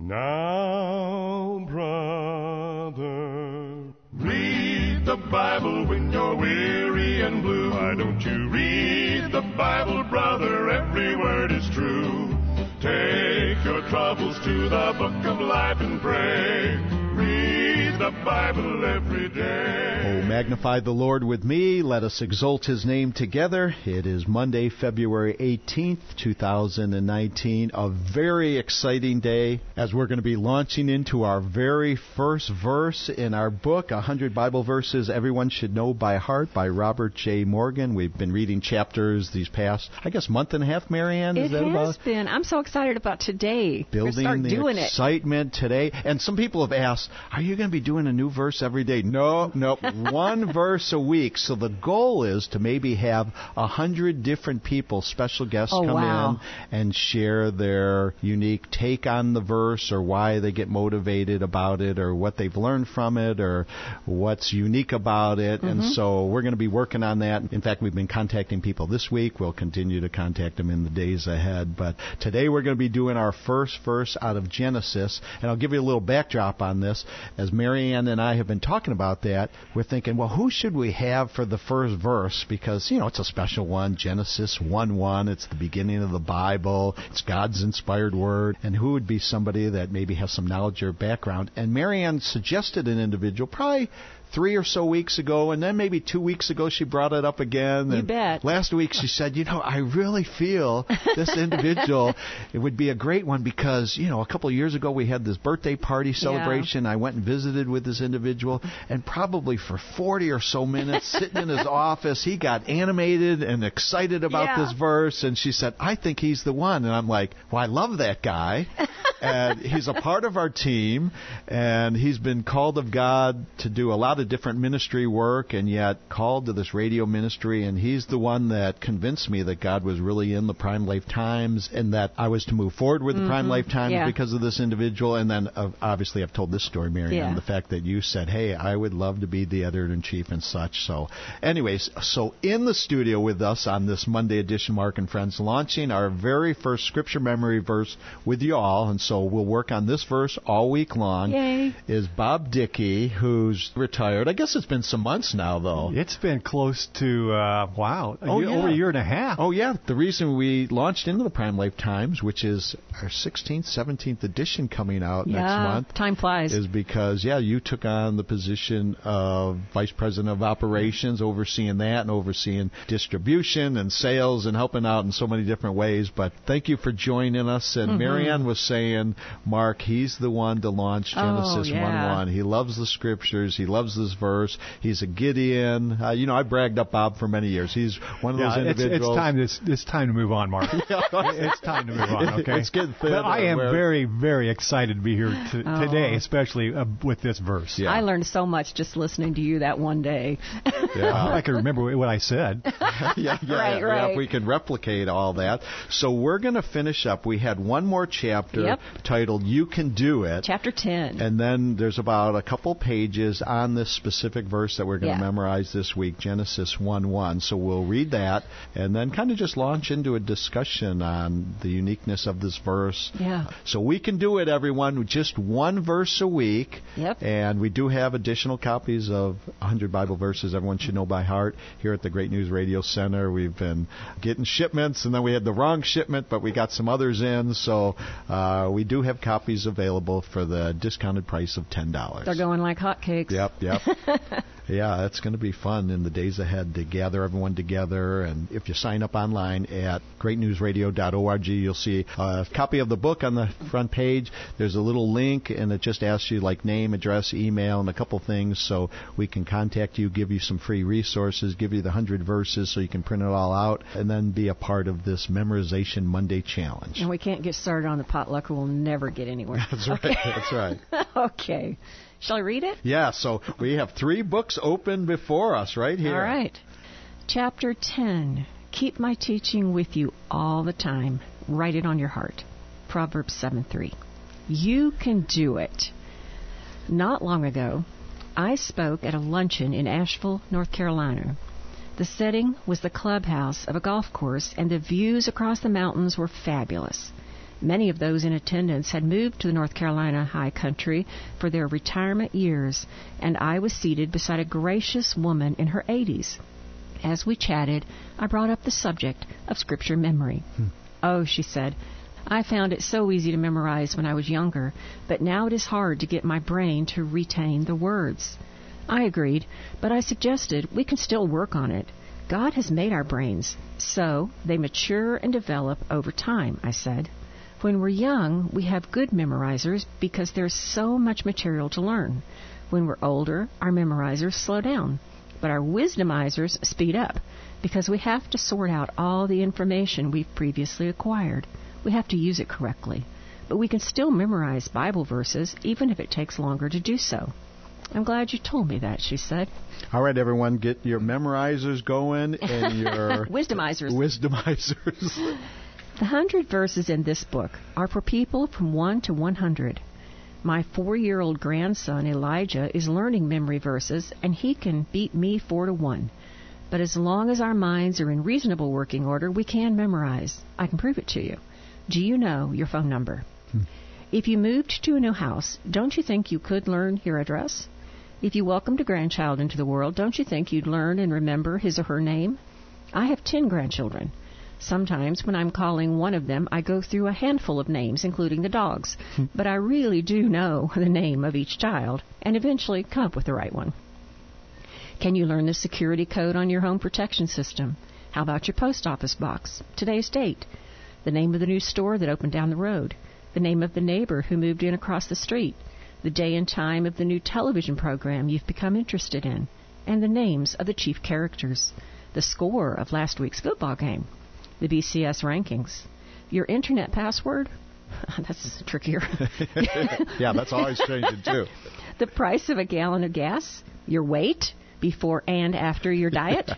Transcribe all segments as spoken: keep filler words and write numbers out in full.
Now, brother, read the Bible when you're weary and blue. Why don't you read the Bible, brother? Every word is true. Take your troubles to the book of life and pray. Read the Bible every day. Oh, magnify the Lord with me. Let us exalt His name together. It is Monday, February eighteenth, two thousand nineteen. A very exciting day as we're going to be launching into our very first verse in our book, one hundred Bible Verses Everyone Should Know by Heart by Robert J. Morgan. We've been reading chapters these past, I guess, month and a half, Marianne? Is it that has about? been. I'm so excited about today. Building start the doing excitement it. today. And some people have asked, are you going to be doing a new verse every day? No, no, one verse a week. So the goal is to maybe have a hundred different people, special guests, oh, come wow. in and share their unique take on the verse or why they get motivated about it or what they've learned from it or what's unique about it. Mm-hmm. And so we're going to be working on that. In fact, we've been contacting people this week. We'll continue to contact them in the days ahead. But today we're going to be doing our first verse out of Genesis. And I'll give you a little backdrop on this. As Marianne and I have been talking about that, we're thinking, well, who should we have for the first verse? Because, you know, it's a special one, Genesis one one. It's the beginning of the Bible. It's God's inspired word. And who would be somebody that maybe has some knowledge or background? And Marianne suggested an individual, probably three or so weeks ago, and then maybe two weeks ago she brought it up again. You and bet. Last week she said, you know, I really feel this individual, it would be a great one because, you know, a couple of years ago we had this birthday party celebration. Yeah. I went and visited with this individual, and probably for forty or so minutes, sitting in his office, he got animated and excited about yeah. this verse, and she said, I think he's the one. And I'm like, well, I love that guy. And he's a part of our team, and he's been called of God to do a lot of different ministry work, and yet called to this radio ministry, and he's the one that convinced me that God was really in the Prime Life Times and that I was to move forward with the mm-hmm. Prime Life Times yeah. because of this individual. And then uh, obviously I've told this story, Marianne, yeah. the fact that you said, hey, I would love to be the editor-in-chief and such. So anyways, so in the studio with us on this Monday edition, Mark and Friends, launching our very first scripture memory verse with you all, and so we'll work on this verse all week long. Yay. Is Bob Dickey, who's retired. I guess it's been some months now, though. It's been close to, uh, wow, a oh, year, yeah. over a year and a half. Oh, yeah. The reason we launched into the Prime Life Times, which is our sixteenth, seventeenth edition coming out yeah, next month. Time flies. Is because, yeah, you took on the position of Vice President of Operations, overseeing that and overseeing distribution and sales and helping out in so many different ways. But thank you for joining us. And mm-hmm. Marianne was saying, Mark, he's the one to launch Genesis oh, yeah. one one. He loves the scriptures. He loves this verse. He's a Gideon. Uh, you know, I bragged up Bob for many years. He's one of yeah, those individuals. It's, it's time. It's, it's time to move on, Mark. It's time to move on. Okay. It's getting thin. But I am where... very, very excited to be here t- oh. today, especially uh, with this verse. Yeah. I learned so much just listening to you that one day. Yeah. I can remember what I said. yeah, yeah, right, yeah. right. If we can replicate all that. So we're going to finish up. We had one more chapter yep. titled "You Can Do It." Chapter ten. And then there's about a couple pages on this specific verse that we're going to yeah. memorize this week, Genesis one one. So we'll read that and then kind of just launch into a discussion on the uniqueness of this verse. Yeah. So we can do it, everyone, just one verse a week. Yep. And we do have additional copies of one hundred Bible Verses Everyone Should Know by Heart here at the Great News Radio Center. We've been getting shipments, and then we had the wrong shipment, but we got some others in. So uh, we do have copies available for the discounted price of ten dollars. They're going like hotcakes. Yep, yep. Yeah, it's going to be fun in the days ahead to gather everyone together. And if you sign up online at great news radio dot org, you'll see a copy of the book on the front page. There's a little link, and it just asks you like name, address, email, and a couple things so we can contact you, give you some free resources, give you the one hundred verses so you can print it all out, and then be a part of this Memorization Monday Challenge. And we can't get started on the potluck or we'll never get anywhere. That's right. Okay. That's right. Okay. Shall I read it? Yeah, so we have three books open before us right here. All right. Chapter ten. Keep my teaching with you all the time. Write it on your heart. Proverbs seven three. You can do it. Not long ago, I spoke at a luncheon in Asheville, North Carolina. The setting was the clubhouse of a golf course, and the views across the mountains were fabulous. Many of those in attendance had moved to the North Carolina high country for their retirement years, and I was seated beside a gracious woman in her eighties. As we chatted, I brought up the subject of Scripture memory. Hmm. "Oh," she said, "I found it so easy to memorize when I was younger, but now it is hard to get my brain to retain the words." I agreed, but I suggested we can still work on it. God has made our brains, so they mature and develop over time, I said. When we're young, we have good memorizers because there's so much material to learn. When we're older, our memorizers slow down, but our wisdomizers speed up because we have to sort out all the information we've previously acquired. We have to use it correctly, but we can still memorize Bible verses even if it takes longer to do so. "I'm glad you told me that," she said. All right, everyone, get your memorizers going and your wisdomizers. Wisdomizers. The hundred verses in this book are for people from one to one hundred. My four-year-old grandson, Elijah, is learning memory verses, and he can beat me four to one. But as long as our minds are in reasonable working order, we can memorize. I can prove it to you. Do you know your phone number? Hmm. If you moved to a new house, don't you think you could learn your address? If you welcomed a grandchild into the world, don't you think you'd learn and remember his or her name? I have ten grandchildren. Sometimes when I'm calling one of them, I go through a handful of names, including the dog's. But I really do know the name of each child and eventually come up with the right one. Can you learn the security code on your home protection system? How about your post office box? Today's date? The name of the new store that opened down the road? The name of the neighbor who moved in across the street? The day and time of the new television program you've become interested in? And the names of the chief characters? The score of last week's football game? The B C S rankings? Your internet password? That's trickier. Yeah, that's always changing, too. The price of a gallon of gas? Your weight? Before and after your diet?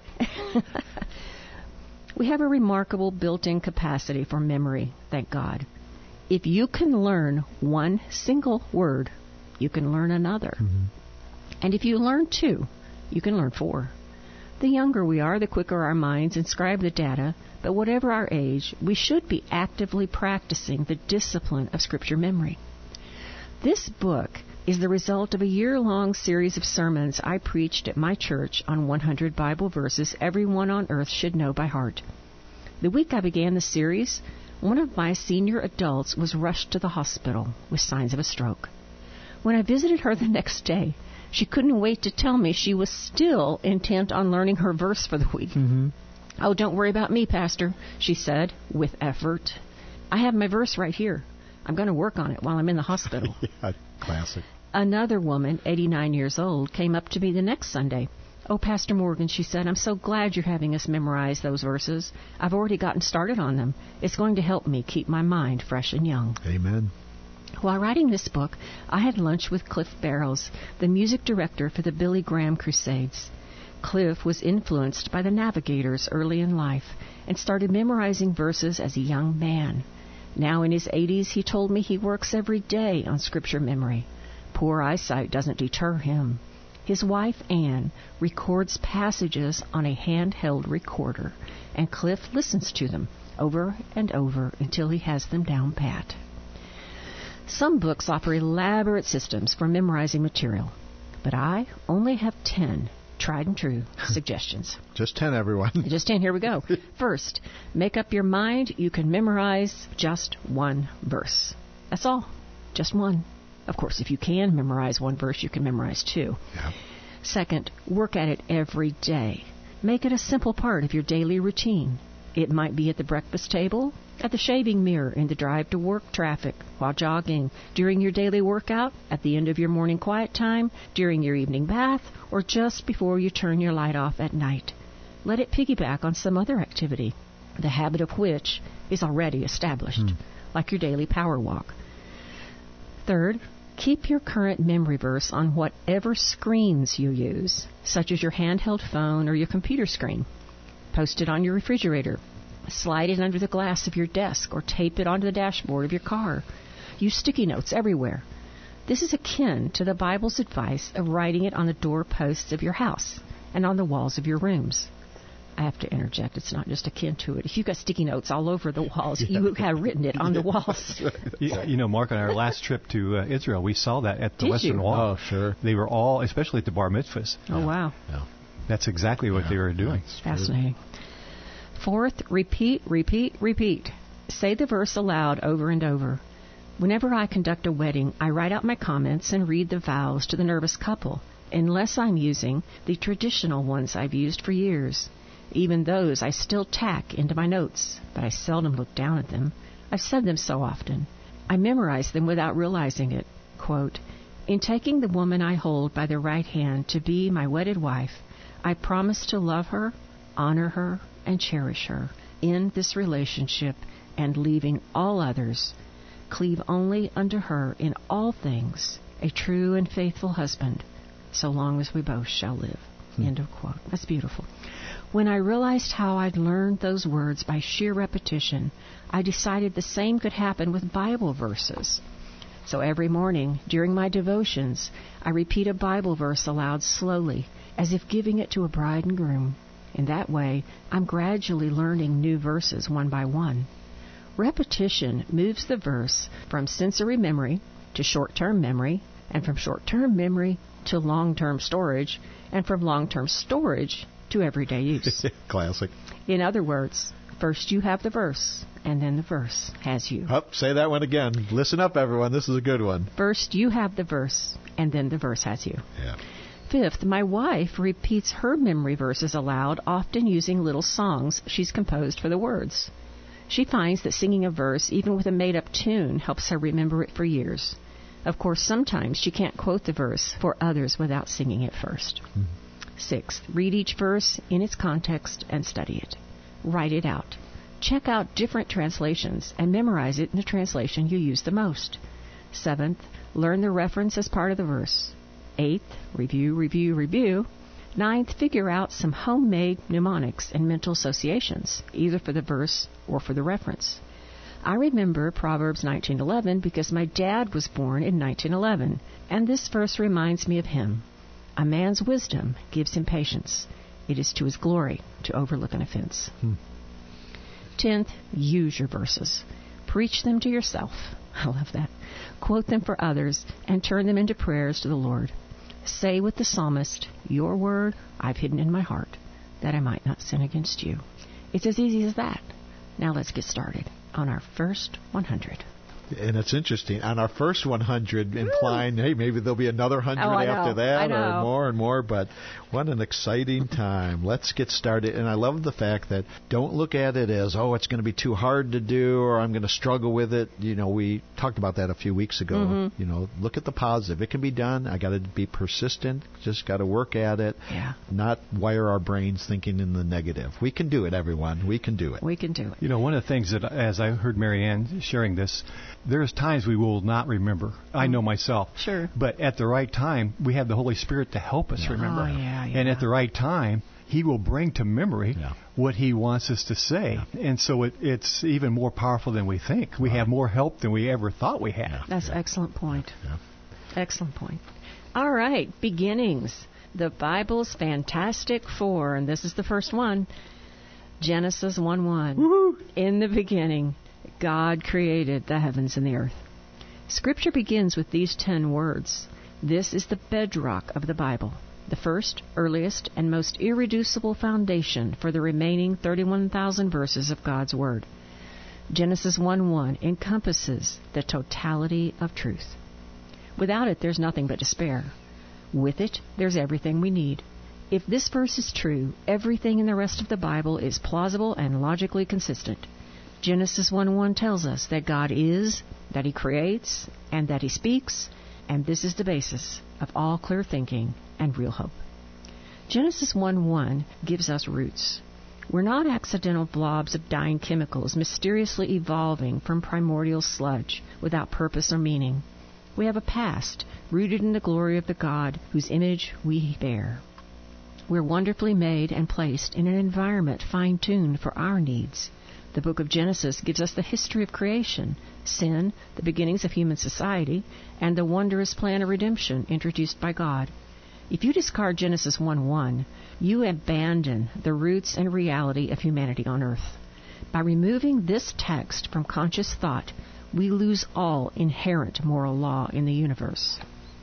We have a remarkable built-in capacity for memory, thank God. If you can learn one single word, you can learn another. Mm-hmm. And if you learn two, you can learn four. The younger we are, the quicker our minds inscribe the data, but whatever our age, we should be actively practicing the discipline of Scripture memory. This book is the result of a year-long series of sermons I preached at my church on one hundred Bible verses everyone on earth should know by heart. The week I began the series, one of my senior adults was rushed to the hospital with signs of a stroke. When I visited her the next day, she couldn't wait to tell me she was still intent on learning her verse for the week. Mm-hmm. "Oh, don't worry about me, Pastor," she said with effort. "I have my verse right here. I'm going to work on it while I'm in the hospital." Yeah, classic. Another woman, eighty-nine years old, came up to me the next Sunday. "Oh, Pastor Morgan," she said, "I'm so glad you're having us memorize those verses. I've already gotten started on them. It's going to help me keep my mind fresh and young." Amen. While writing this book, I had lunch with Cliff Barrows, the music director for the Billy Graham Crusades. Cliff was influenced by the Navigators early in life and started memorizing verses as a young man. Now in his eighties, he told me he works every day on Scripture memory. Poor eyesight doesn't deter him. His wife, Anne, records passages on a handheld recorder, and Cliff listens to them over and over until he has them down pat. Some books offer elaborate systems for memorizing material, but I only have ten tried and true suggestions. Just ten, everyone. Just ten. Here we go. First, make up your mind you can memorize just one verse. That's all. Just one. Of course, if you can memorize one verse, you can memorize two. Yeah. Second, work at it every day. Make it a simple part of your daily routine. It might be at the breakfast table, at the shaving mirror in the drive to work traffic, while jogging, during your daily workout, at the end of your morning quiet time, during your evening bath, or just before you turn your light off at night. Let it piggyback on some other activity, the habit of which is already established, mm. like your daily power walk. Third, keep your current memory verse on whatever screens you use, such as your handheld phone or your computer screen. Post it on your refrigerator. Slide it under the glass of your desk or tape it onto the dashboard of your car. Use sticky notes everywhere. This is akin to the Bible's advice of writing it on the doorposts of your house and on the walls of your rooms. I have to interject. It's not just akin to it. If you've got sticky notes all over the walls, yeah. you have written it on the walls. you, you know, Mark, on our last trip to uh, Israel, we saw that at the Did Western you? Wall. Oh, sure. They were all, especially at the bar mitzvahs. Oh, yeah. wow. Yeah. That's exactly what yeah. they were doing. It's fascinating. Fourth, repeat, repeat, repeat. Say the verse aloud over and over. Whenever I conduct a wedding, I write out my comments and read the vows to the nervous couple, unless I'm using the traditional ones I've used for years. Even those I still tack into my notes, but I seldom look down at them. I've said them so often. I memorize them without realizing it. Quote, in taking the woman I hold by the right hand to be my wedded wife, I promise to love her, honor her, and cherish her in this relationship, and leaving all others, cleave only unto her in all things, a true and faithful husband, so long as we both shall live. Hmm. End of quote. That's beautiful. When I realized how I'd learned those words by sheer repetition, I decided the same could happen with Bible verses. So every morning, during my devotions, I repeat a Bible verse aloud slowly, as if giving it to a bride and groom. In that way, I'm gradually learning new verses one by one. Repetition moves the verse from sensory memory to short-term memory, and from short-term memory to long-term storage, and from long-term storage to everyday use. Classic. In other words, first you have the verse, and then the verse has you. Up, say that one again. Listen up, everyone. This is a good one. First you have the verse, and then the verse has you. Yeah. Fifth, my wife repeats her memory verses aloud, often using little songs she's composed for the words. She finds that singing a verse, even with a made-up tune, helps her remember it for years. Of course, sometimes she can't quote the verse for others without singing it first. Mm-hmm. Sixth, read each verse in its context and study it. Write it out. Check out different translations and memorize it in the translation you use the most. Seventh, learn the reference as part of the verse. Eighth, review, review, review. Ninth, figure out some homemade mnemonics and mental associations, either for the verse or for the reference. I remember Proverbs nineteen eleven because my dad was born in nineteen eleven, and this verse reminds me of him. A man's wisdom gives him patience. It is to his glory to overlook an offense. Hmm. Tenth, use your verses. Preach them to yourself. I love that. Quote them for others and turn them into prayers to the Lord. Say with the psalmist, your word I've hidden in my heart, that I might not sin against you. It's as easy as that. Now let's get started on our first one hundred. And it's interesting. On our first one hundred, implying, hey, maybe there'll be another one hundred oh, after that, or more and more. But what an exciting time. Let's get started. And I love the fact that don't look at it as, oh, it's going to be too hard to do, or I'm going to struggle with it. You know, we talked about that a few weeks ago. Mm-hmm. You know, look at the positive. It can be done. I got to be persistent. Just got to work at it. Yeah. Not wire our brains thinking in the negative. We can do it, everyone. We can do it. We can do it. You know, one of the things that, as I heard Mary Ann sharing this, there's times we will not remember. I know myself. Sure. But at the right time, we have the Holy Spirit to help us yeah. remember. Oh, yeah, yeah. And at the right time, He will bring to memory yeah. what He wants us to say. Yeah. And so it, it's even more powerful than we think. We right. have more help than we ever thought we had. Yeah. That's yeah. an excellent point. Yeah. Excellent point. All right, beginnings. The Bible's Fantastic Four, and this is the first one. Genesis one one. Woo-hoo. In the beginning, God created the heavens and the earth. Scripture begins with these ten words. This is the bedrock of the Bible, the first, earliest, and most irreducible foundation for the remaining thirty-one thousand verses of God's Word. Genesis one one encompasses the totality of truth. Without it, there's nothing but despair. With it, there's everything we need. If this verse is true, everything in the rest of the Bible is plausible and logically consistent. Genesis one one tells us that God is, that He creates, and that He speaks, and this is the basis of all clear thinking and real hope. Genesis one one gives us roots. We're not accidental blobs of dying chemicals mysteriously evolving from primordial sludge without purpose or meaning. We have a past rooted in the glory of the God whose image we bear. We're wonderfully made and placed in an environment fine-tuned for our needs. The book of Genesis gives us the history of creation, sin, the beginnings of human society, and the wondrous plan of redemption introduced by God. If you discard Genesis one one, you abandon the roots and reality of humanity on earth. By removing this text from conscious thought, we lose all inherent moral law in the universe,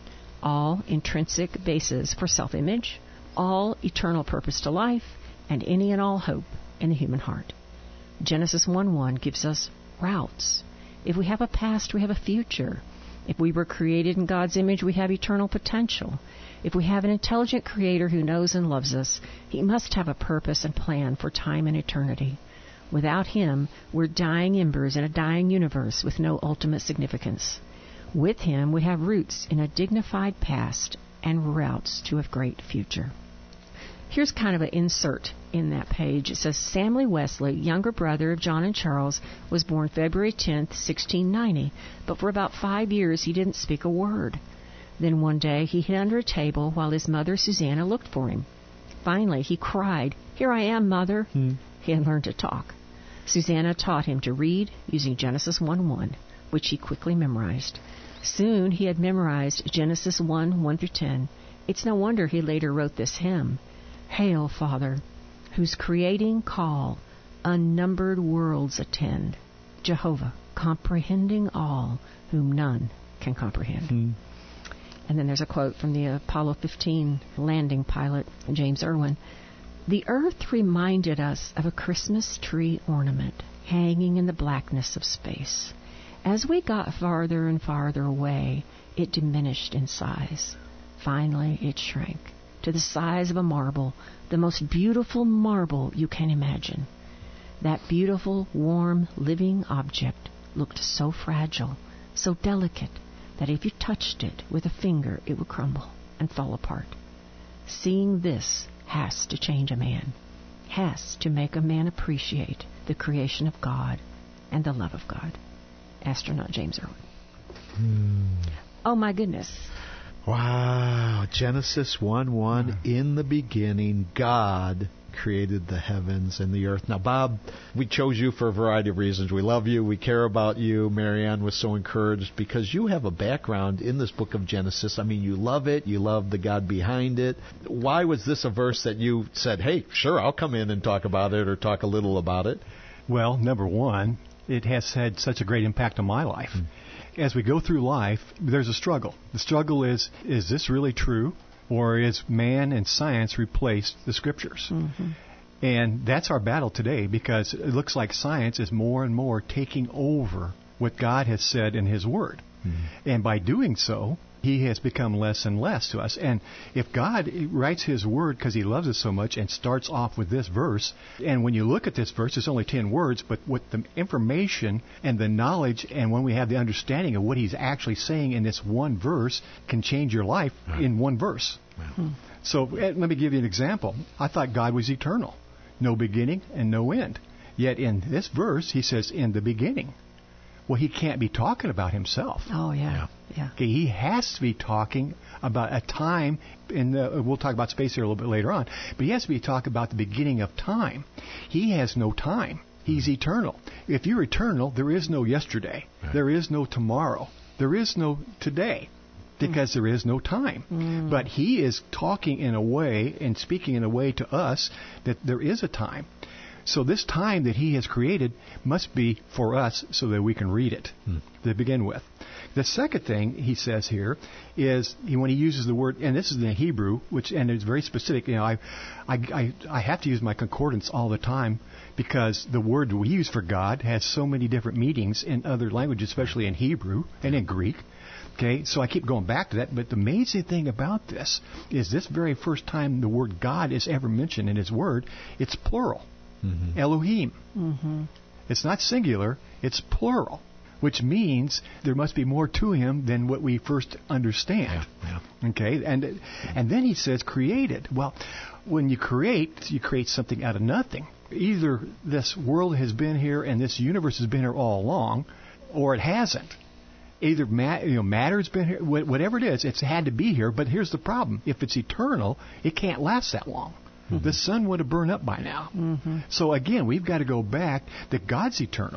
all intrinsic basis for self-image, all eternal purpose to life, and any and all hope in the human heart. Genesis one one gives us routes. If we have a past, we have a future. If we were created in God's image, we have eternal potential. If we have an intelligent Creator who knows and loves us, He must have a purpose and plan for time and eternity. Without Him, we're dying embers in a dying universe with no ultimate significance. With Him, we have roots in a dignified past and routes to a great future. Here's kind of an insert in that page. It says, Samley Wesley, younger brother of John and Charles, was born February tenth, sixteen ninety, but for about five years he didn't speak a word. Then one day he hid under a table while his mother, Susanna, looked for him. Finally, he cried, "Here I am, Mother." Hmm. He had learned to talk. Susanna taught him to read using Genesis one one, which he quickly memorized. Soon he had memorized Genesis one, one through ten. It's no wonder he later wrote this hymn. Hail, Father, whose creating call unnumbered worlds attend. Jehovah, comprehending all, whom none can comprehend. Hmm. And then there's a quote from the Apollo fifteen landing pilot, James Irwin. The earth reminded us of a Christmas tree ornament hanging in the blackness of space. As we got farther and farther away, it diminished in size. Finally, it shrank to the size of a marble, the most beautiful marble you can imagine. That beautiful, warm, living object looked so fragile, so delicate, that if you touched it with a finger, it would crumble and fall apart. Seeing this has to change a man, has to make a man appreciate the creation of God and the love of God. Astronaut James Irwin. Hmm. Oh, my goodness. Wow. Genesis one one, in the beginning, God created the heavens and the earth. Now, Bob, we chose you for a variety of reasons. We love you. We care about you. Marianne was so encouraged because you have a background in this book of Genesis. I mean, you love it. You love the God behind it. Why was this a verse that you said, hey, sure, I'll come in and talk about it or talk a little about it? Well, number one, it has had such a great impact on my life. Mm. As we go through life, there's a struggle. The struggle is, is this really true? Or is man and science replaced the Scriptures? Mm-hmm. And that's our battle today, because it looks like science is more and more taking over what God has said in His Word. Mm-hmm. And by doing so, He has become less and less to us. And if God writes His Word because He loves us so much and starts off with this verse, and when you look at this verse, it's only ten words, but with the information and the knowledge, and when we have the understanding of what He's actually saying in this one verse, can change your life right. in one verse. Wow. So let me give you an example. I thought God was eternal, no beginning and no end. Yet in this verse, He says, in the beginning. Well, He can't be talking about Himself. Oh, yeah. yeah. Okay, He has to be talking about a time, in the, we'll talk about space here a little bit later on, but He has to be talking about the beginning of time. He has no time. He's eternal. If you're eternal, there is no yesterday. Right. There is no tomorrow. There is no today, because mm. there is no time. Mm. But He is talking in a way and speaking in a way to us that there is a time. So this time that He has created must be for us so that we can read it hmm. to begin with. The second thing He says here is he, when He uses the word, and this is in the Hebrew, which and it's very specific. You know, I, I, I, I have to use my concordance all the time because the word we use for God has so many different meanings in other languages, especially in Hebrew and in Greek. Okay, so I keep going back to that. But the amazing thing about this is this very first time the word God is ever mentioned in His Word, it's plural. Mm-hmm. Elohim. Mm-hmm. It's not singular, it's plural, which means there must be more to Him than what we first understand. Yeah, yeah. Okay, and and then He says created. Well, when you create, you create something out of nothing. Either this world has been here and this universe has been here all along, or it hasn't. Either ma- you know, matter's been here, whatever it is, it's had to be here. But here's the problem: if it's eternal, it can't last that long. The sun would have burned up by now. Mm-hmm. So again, we've got to go back that God's eternal.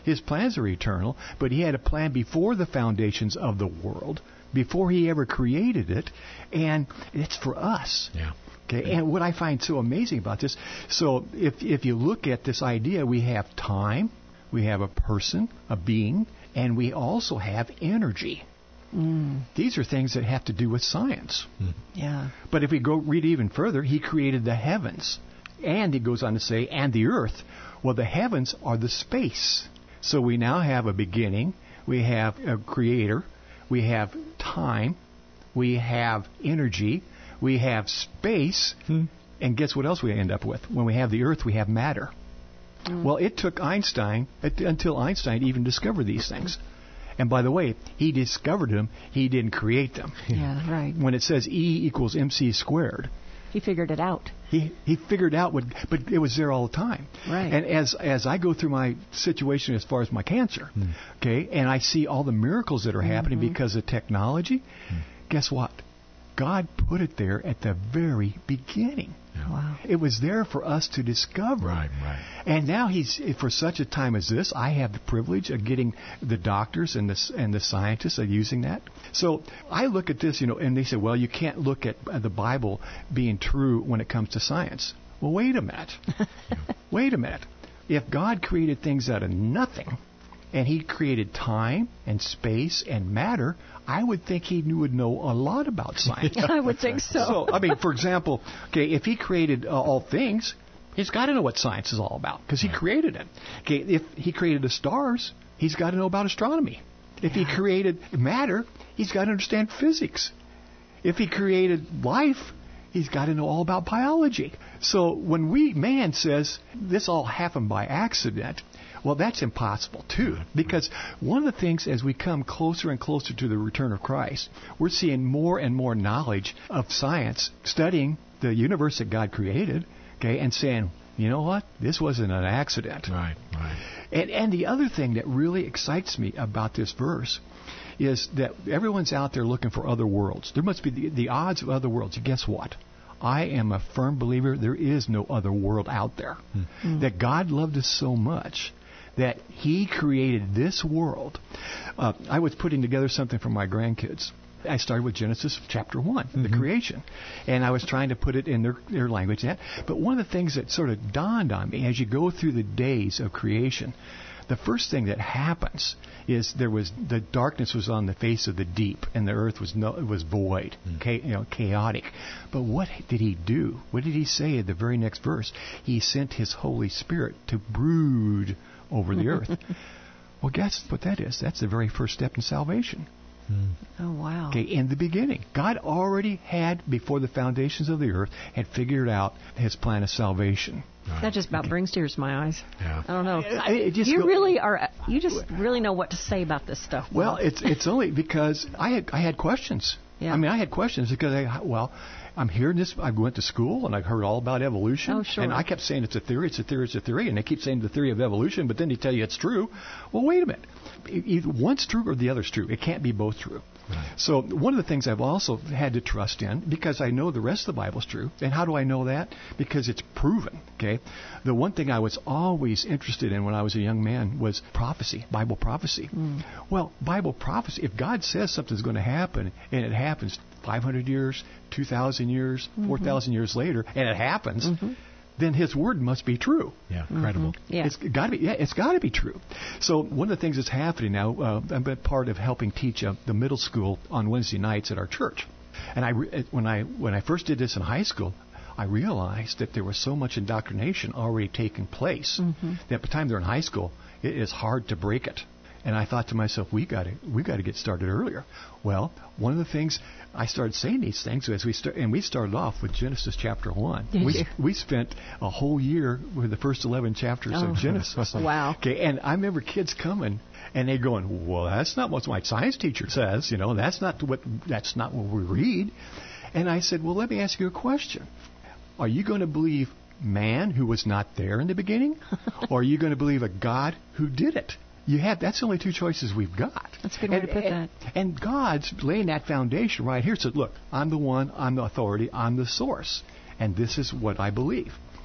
His plans are eternal, but He had a plan before the foundations of the world, before He ever created it, and it's for us. Yeah. Okay, and what I find so amazing about this, so if if you look at this idea, we have time, we have a person, a being, and we also have energy. Mm. These are things that have to do with science. Mm. Yeah. But if we go read even further, He created the heavens. And He goes on to say, and the earth. Well, the heavens are the space. So we now have a beginning, we have a creator, we have time, we have energy, we have space, Hmm. and guess what else we end up with? When we have the earth, we have matter. Mm. Well, it took Einstein, until Einstein even discovered these things. And by the way, he discovered them, he didn't create them. Yeah, right. When it says E equals mc squared, He figured it out. he he figured out what, but it was there all the time. Right. And as as I go through my situation as far as my cancer, Hmm. okay, and I see all the miracles that are happening because of technology, guess what? God put it there at the very beginning. Wow. It was there for us to discover. Right, right. And now he's for such a time as this, I have the privilege of getting the doctors and the and the scientists are using that. So I look at this, you know, and they say, well, you can't look at the Bible being true when it comes to science. Well, wait a minute. Wait a minute. If God created things out of nothing, and He created time and space and matter, I would think He would know a lot about science. I would think so. So, I mean, for example, okay, if He created uh, all things, He's got to know what science is all about because He created it. Okay, if He created the stars, He's got to know about astronomy. If He created matter, He's got to understand physics. If He created life, He's got to know all about biology. So when we, man says, this all happened by accident, well, that's impossible, too, because one of the things as we come closer and closer to the return of Christ, we're seeing more and more knowledge of science, studying the universe that God created, okay, and saying, you know what, this wasn't an accident. Right, right. And, and the other thing that really excites me about this verse is that everyone's out there looking for other worlds. There must be the, the odds of other worlds. Guess what? I am a firm believer there is no other world out there. Mm. That God loved us so much that He created this world. Uh, I was putting together something for my grandkids. I started with Genesis chapter one, mm-hmm. the creation. And I was trying to put it in their, their language. But one of the things that sort of dawned on me as you go through the days of creation, the first thing that happens is there was the darkness was on the face of the deep, and the earth was no, it was void, mm. cha- you know, chaotic. But what did He do? What did He say in the very next verse? He sent His Holy Spirit to brood over the earth. Well, guess what that is? That's the very first step in salvation. Mm. Oh, wow. Okay, in the beginning, God already had, before the foundations of the earth, had figured out His plan of salvation. Right. That just about okay. brings tears to my eyes. Yeah. I don't know. I, it just you go, really are. You just really know what to say about this stuff. Well, it's it's only because I had I had questions. Yeah. I mean, I had questions because I well, I'm hearing this. I went to school and I heard all about evolution. Oh, sure. And I kept saying it's a theory, it's a theory, it's a theory, and they keep saying the theory of evolution, but then they tell you it's true. Well, wait a minute. Either one's true or the other's true. It can't be both true. Right. So one of the things I've also had to trust in, because I know the rest of the Bible's true. And how do I know that? Because it's proven. Okay. The one thing I was always interested in when I was a young man was prophecy, Bible prophecy. Mm. Well, Bible prophecy, if God says something's going to happen and it happens five hundred years, two thousand years, mm-hmm. four thousand years later, and it happens, mm-hmm. then His word must be true. Yeah, incredible. Mm-hmm. Yeah. It's got to be. Yeah, it's got to be true. So one of the things that's happening now, uh, I'm a part of helping teach uh, the middle school on Wednesday nights at our church. And I, re- when I when I first did this in high school, I realized that there was so much indoctrination already taking place mm-hmm. that by the time they're in high school, it is hard to break it. And I thought to myself, we got to we got to get started earlier. Well, one of the things I started saying these things as we start, and we started off with Genesis chapter one. Did we you? we spent a whole year with the first eleven chapters oh. of Genesis. Wow. Okay, and I remember kids coming and they going, well, that's not what my science teacher says. You know, that's not what that's not what we read. And I said, well, let me ask you a question. Are you going to believe man who was not there in the beginning, or are you going to believe a God who did it? You have that's the only two choices we've got. That's a good way and, to put and, that. And God's laying that foundation right here. Said, look, I'm the one, I'm the authority, I'm the source, and this is what I believe.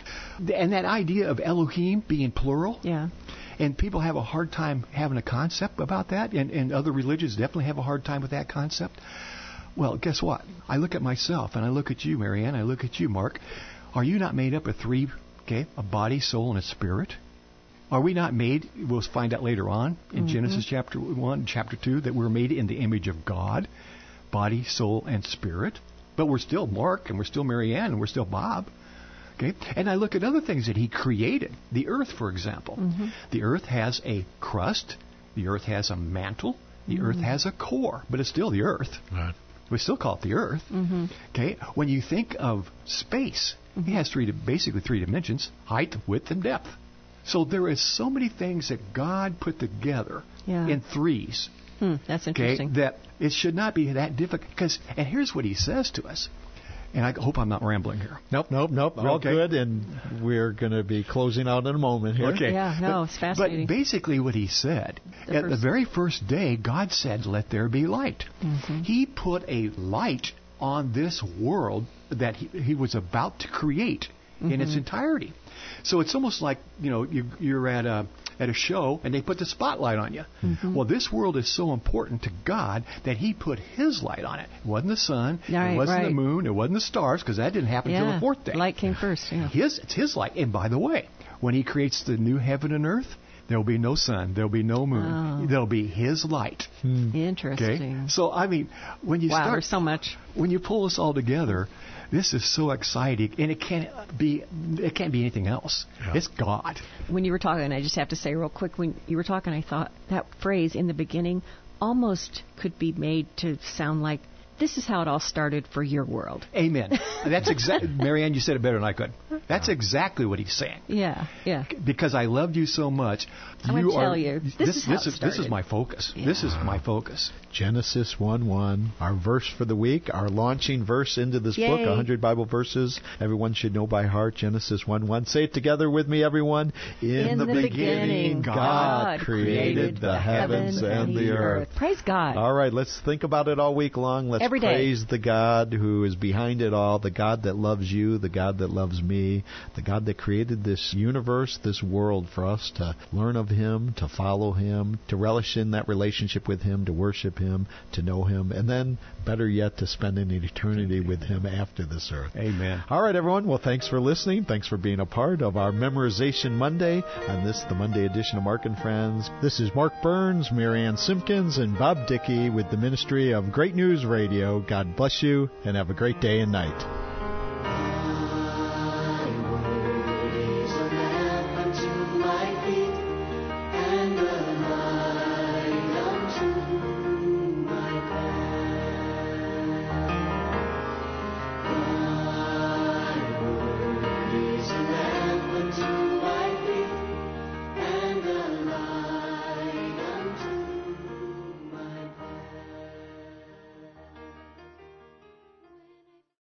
And that idea of Elohim being plural, Yeah. and people have a hard time having a concept about that, and, and other religions definitely have a hard time with that concept. Well, guess what? I look at myself, and I look at you, Marianne, I look at you, Mark. Are you not made up of three, okay, a body, soul, and a spirit? Are we not made, we'll find out later on in mm-hmm. Genesis chapter one, chapter two, that we're made in the image of God, body, soul, and spirit? But we're still Mark, and we're still Marianne, and we're still Bob. Okay? And I look at other things that he created. The earth, for example. Mm-hmm. The earth has a crust. The earth has a mantle. The mm-hmm. earth has a core. But it's still the earth. Right. We still call it the earth. Mm-hmm. Okay? When you think of space, mm-hmm. it has three, basically three dimensions: height, width, and depth. So there is so many things that God put together yeah. in threes. Hmm, that's interesting. Okay, that it should not be that difficult. Because, and here's what he says to us. And I hope I'm not rambling here. Nope, nope, nope. All okay. good. And we're going to be closing out in a moment here. Okay. Yeah, no, but, it's fascinating. But basically what he said, the at first... the very first day, God said, let there be light. Mm-hmm. He put a light on this world that he, he was about to create mm-hmm. in its entirety. So it's almost like, you know, you, you're at a at a show and they put the spotlight on you. Mm-hmm. Well, this world is so important to God that he put his light on it. It wasn't the sun. Right, it wasn't right. the moon. It wasn't the stars, because that didn't happen yeah. until the fourth day. Light came first. Yeah. His, it's his light. And by the way, when he creates the new heaven and earth, there will be no sun. There will be no moon. Oh. There will be his light. Hmm. Interesting. Okay? So, I mean, when you wow, start... there's so much. When you pull this all together... This is so exciting, and it can't be it can't be anything else. Yeah. It's God. When you were talking, I just have to say real quick, when you were talking, I thought that phrase in the beginning almost could be made to sound like, this is how it all started for your world. Amen. That's exactly, Marianne, you said it better than I could. That's exactly what he's saying. Yeah, yeah. Because I loved you so much. I'm going to tell you, this, this is how this it is started. This is my focus. Yeah. This is my focus. Genesis one one, our verse for the week, our launching verse into this Yay. book, one hundred Bible verses everyone should know by heart. Genesis one one. Say it together with me, everyone. In, In the, the beginning, beginning, God, God created the heavens and the earth. Praise God. All right, let's think about it all week long. Let's Every day. praise the God who is behind it all, the God that loves you, the God that loves me, the God that created this universe, this world, for us to learn of Him, to follow Him, to relish in that relationship with Him, to worship Him, to know Him, and then, better yet, to spend an eternity with Him after this earth. Amen. All right, everyone. Well, thanks for listening. Thanks for being a part of our Memorization Monday on this, the Monday edition of Mark and Friends. This is Mark Burns, Marianne Simpkins, and Bob Dickey with the ministry of Great News Radio. God bless you, and have a great day and night.